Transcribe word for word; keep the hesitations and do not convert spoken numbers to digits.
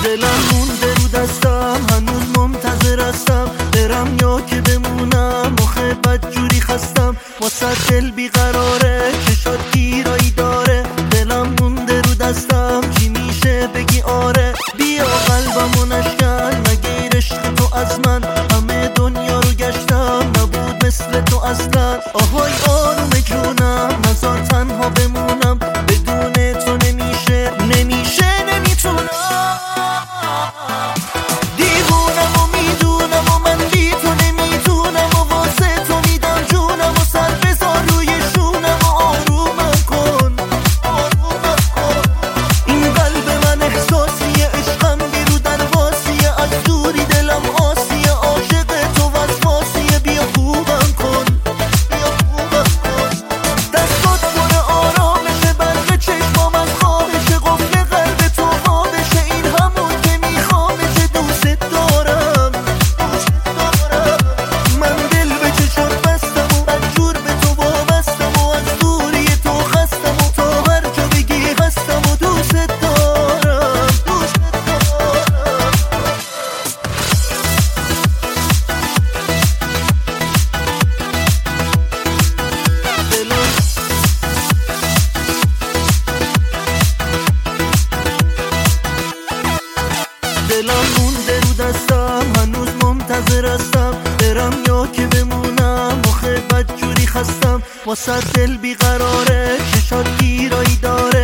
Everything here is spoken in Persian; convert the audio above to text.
دلم مونده رو دستم، هنوز منتظر هستم برم یا که بمونم. آخه بدجوری خستم واسه دل بیقراره، چشات گیرایی داره. دلم مونده رو دستم، چی میشه بگی آره؟ بیا قلبمو نشکن، مگه عشق تو از من؟ همه دنیا رو گشتم، نبود مثل تو اصلا. آهای آروم جونم، نذار تنها بمونم، بدون تو نمیشه نمیشه نمیتونم. دیوونم و میدونم و من بی تو نمیتونم، و واسه تو میدم جونم و سر بذار روی شونم و آرومم کن آرومم کن. این قلب من احساسیه، عشقم بیرو درواسیه، از دوری دلم آسیه، عاشق تو وسواسیه. بیا خوبم کن بیا خوبم کن. دستات پر آرامشه، برق چشمام از خوابشه، قفل قلب تو خوابشه، این همون که میخوامشه. دوست دارم دوست دارم، من دل به چشات بستم و بدجور به تو وابستم، و از دوری تو خستم و تا هر جا بگی هستم و دوست دارم دوست دارم. دلم مونده رو دستم، هنوز منتظر هستم برم یا که بمونم. آخه بدجوری خستم واسه دل بیقراره، چشات گیرایی داره.